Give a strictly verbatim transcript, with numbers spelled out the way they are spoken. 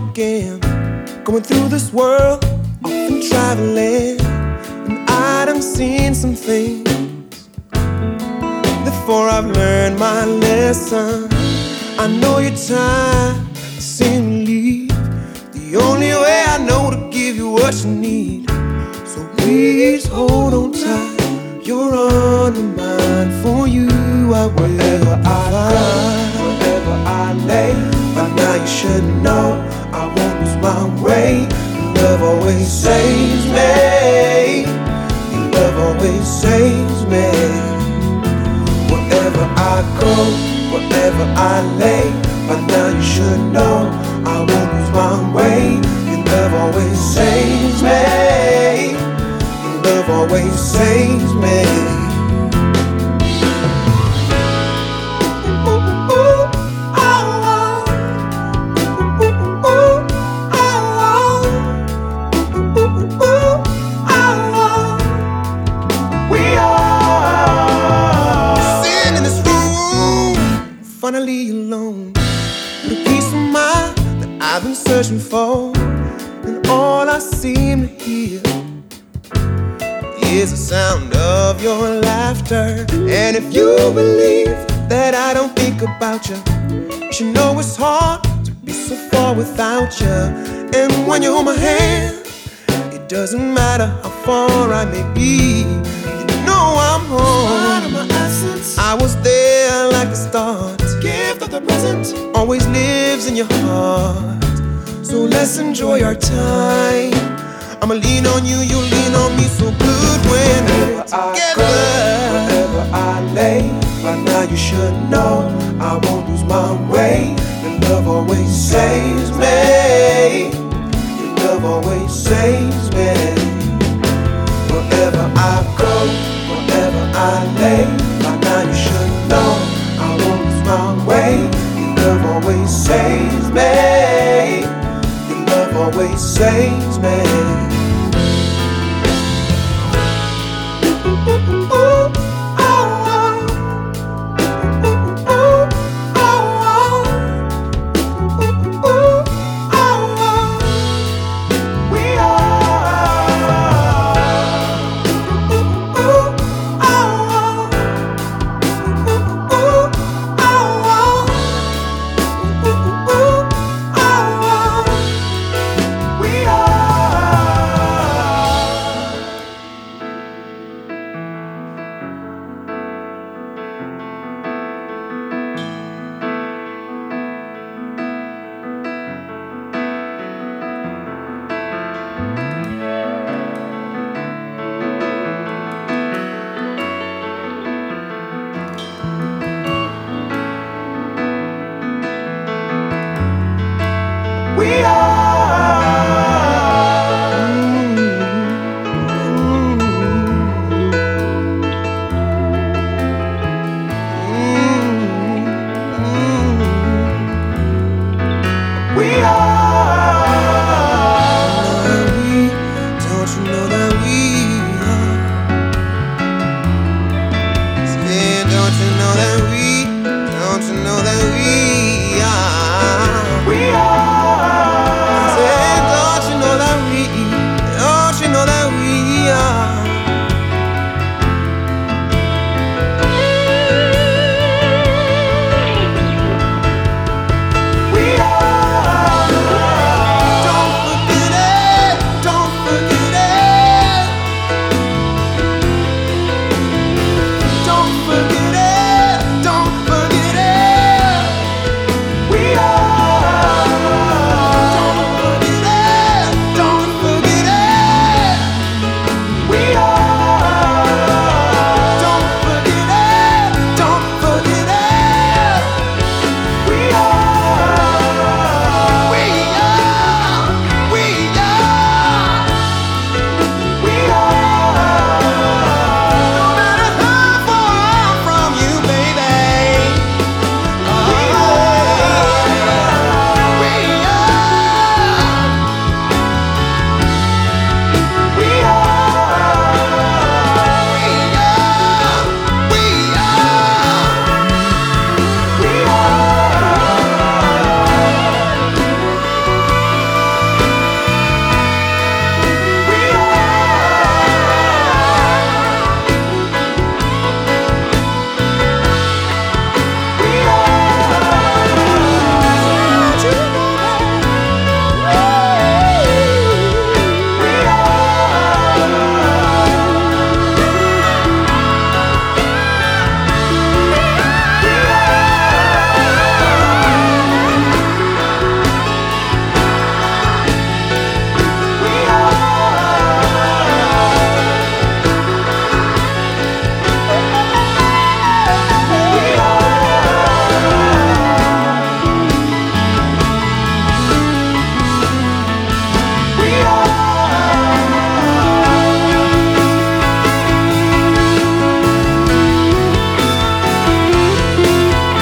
again, going through this world, often traveling, and I done seen some things before I've learned my lesson. I know you're tired of seeing me leave. The only way I know to give you what you need. So please hold on tight. You're on my mind. For you I will. Wherever I go, wherever I lay, by now you should know I won't lose my way. Your love always saves me. Your love always saves me. Wherever I go, wherever I lay, by now you should know I won't lose my way. Your love always saves me. Your love always saves me. Finally alone, the peace of mind that I've been searching for, and all I seem to hear is the sound of your laughter. And if you believe that I don't think about you, you should know it's hard to be so far without you. And when you hold my hand, it doesn't matter how far I may be, you know I'm home. I was there like the start. Gift of the present always lives in your heart. So let's enjoy our time. I'ma lean on you, you lean on me. So good when we're together. Wherever I lay, by now you should know I won't lose my way. Your love always saves me. Your love always saves me. Wherever I go, wherever I lay, by now you should know I won't lose my way. Your love always saves me. Your love always saves me.